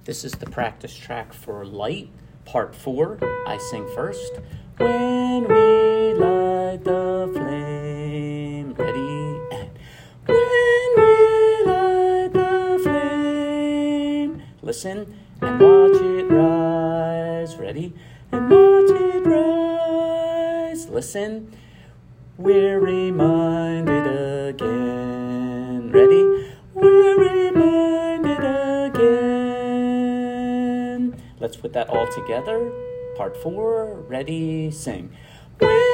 This is the practice track for Light, part 4. I sing first. When we light the flame, ready, and when we light the flame, listen and watch it rise, ready, and watch it rise, listen, we're reminded again, ready, we're reminded again. Let's put that all together. Part 4, ready, sing. When